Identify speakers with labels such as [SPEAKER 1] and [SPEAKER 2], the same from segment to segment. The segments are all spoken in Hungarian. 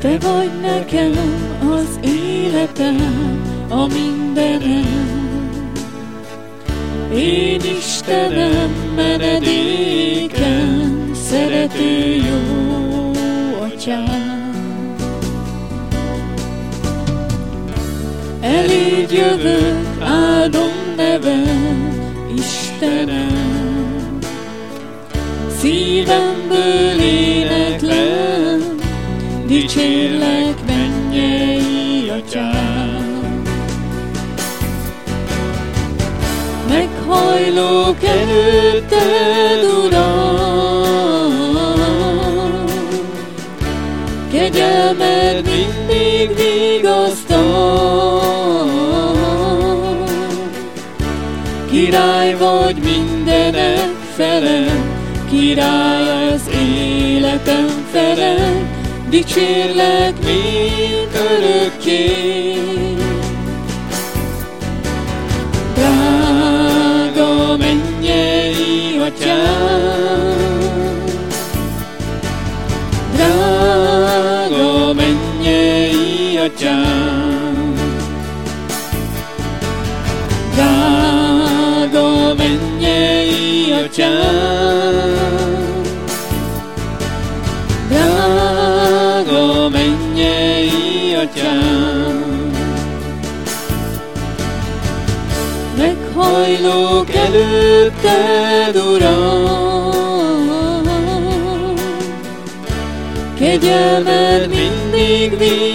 [SPEAKER 1] Te vagy nekem az életem, a mindenem. Én Istenem, menedékem, szerető jó atyám. Eléd jövök, áldom neved, Istenem. Szívemből éneklem, dicsérlek, mennyei atyám. Meghajlok előtted, Uram, kegyelmed mindig vigasztal. Király vagy mindenek felett, király az életem felett, dicsérlek mind örökké. Drága mennyei atyám, drága mennyei atyám, drága mennyei atyám, drága mennyei atyám. Meghajlok előtted, Uram, kegyelmed mindig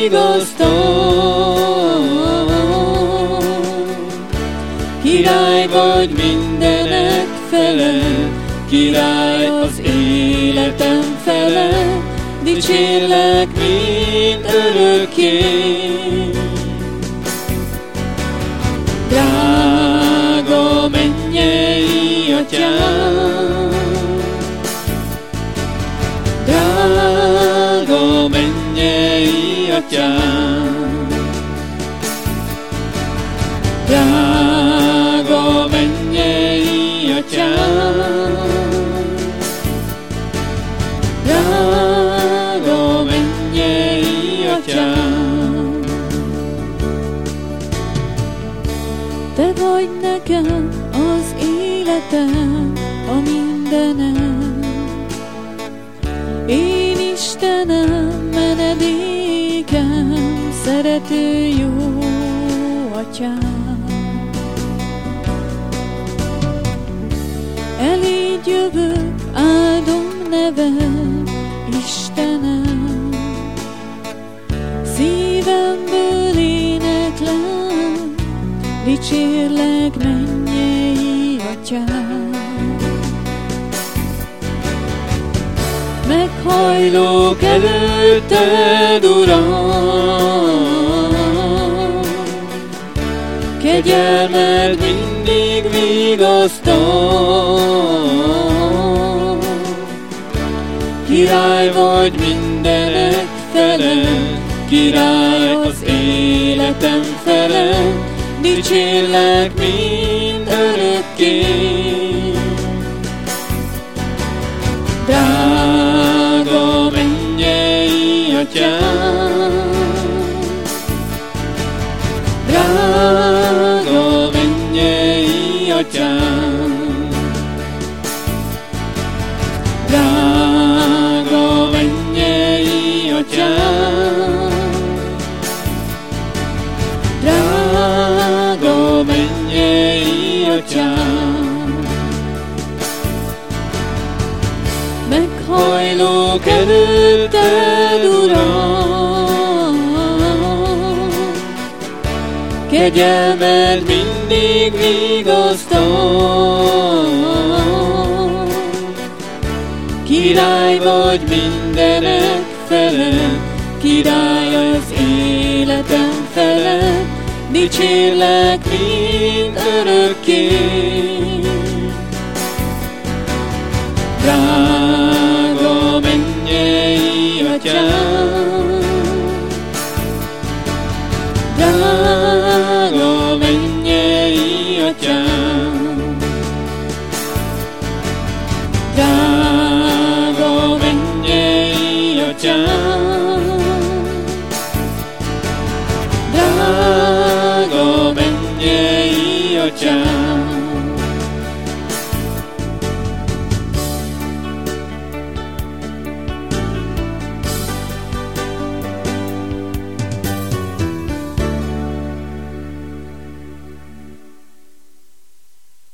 [SPEAKER 1] vigasztal. Király vagy mindenek felett, király az életem felett, dicsérlek mind örökké. Drága mennyei atyám, drága mennyei atyám, drága mennyei atyám, drága mennyei atyám. Te vagy nekem az életem, a mindenem. Én Istenem, menedékem, szerető jó atyám. Eléd jövök, áldom neved, Istenem. Szívemből éneklem, dicsérlek, mennyei atyám. Meghajlok előtted, Uram, kegyelmed mindig vigasztal. Király vagy mindenek felett, király az életem felett, dicsérlek mind örökké. Drága mennyei atyám, drága mennyei atyám, drága mennyei atyám, drága mennyei atyám. Meghajlok előtted, Uram, kegyelmed mindig vigasztal. Király vagy mindenek felett, király az életem felett, dicsérlek mind örökké. Drága mennyei atyám, drága mennyei atyám, drága mennyei atyám, atyám.